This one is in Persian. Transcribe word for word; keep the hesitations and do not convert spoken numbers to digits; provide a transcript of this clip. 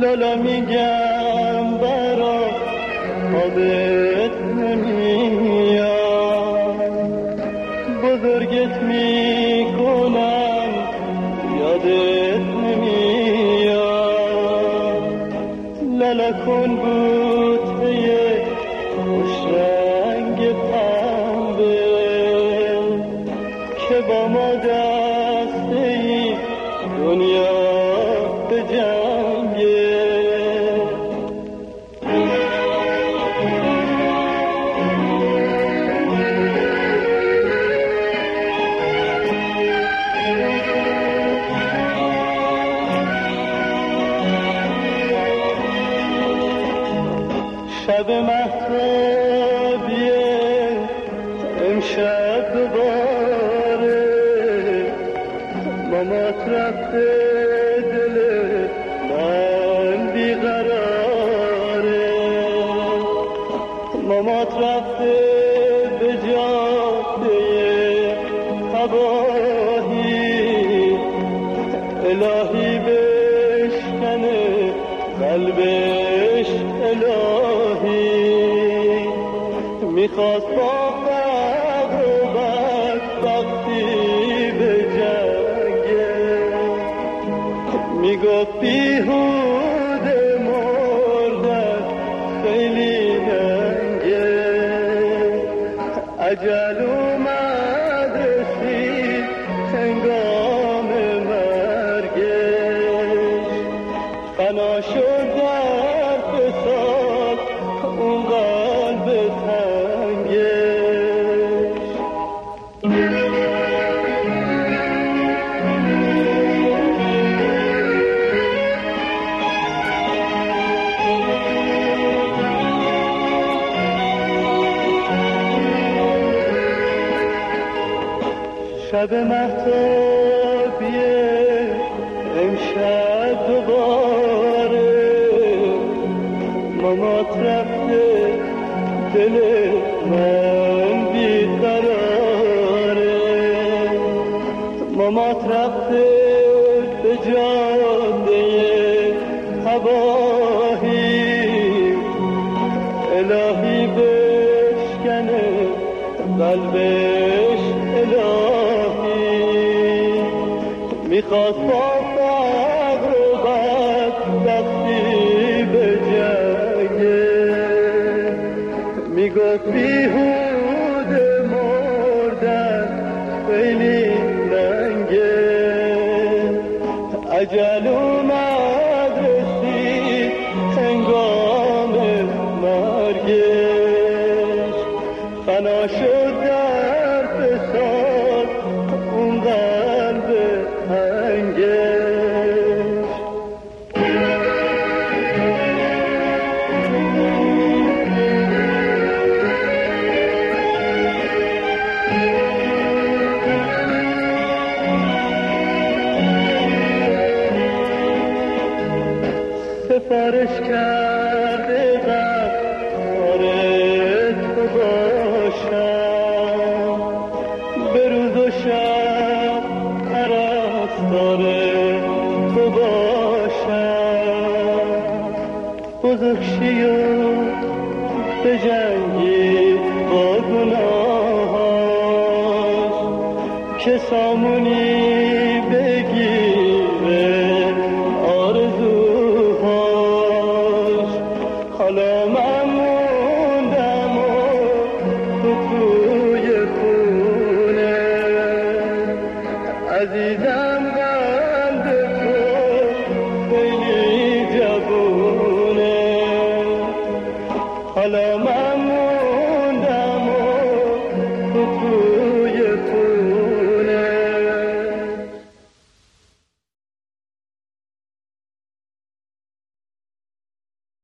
لالا میگم برا خوابت نمیاد، بزرگت میکنم یادت نمیاد. لالا کن بوته خوش رنگ پنبه که با ما دسته ای دنیا به جنگه. شب مهتابیه امشب دوباره مامات رفته دل من بیقراره. مامات رفته به جاده تباهی، الهی بشکنه قلبش الهی. میخواست با فقر و بدبختی به جنگه، میگفت بیهوده مردن خیلی ننگه. اجل اومد رسید هنگام مرگش، فنا شد در فساد اون قلب تنگش. شب مهتابیه امشب دوباره مامات رفته دل من بیقراره. مامات رفته به جاده تباهی، الهی بشکنه قلبش الهی. میخواست با فقر و بدبختی به جنگه، میگفت بیهوده مردن خیلی ننگه. اجل اومد رسید هنگام مرگش، فنا شد در فساد اون قلب تنگش. سفارش کرده غمخوار تو باشم، به روز و شب پرستار تو باشم. بزرگشی و به جنگی با گناهاش، که سامونی بگی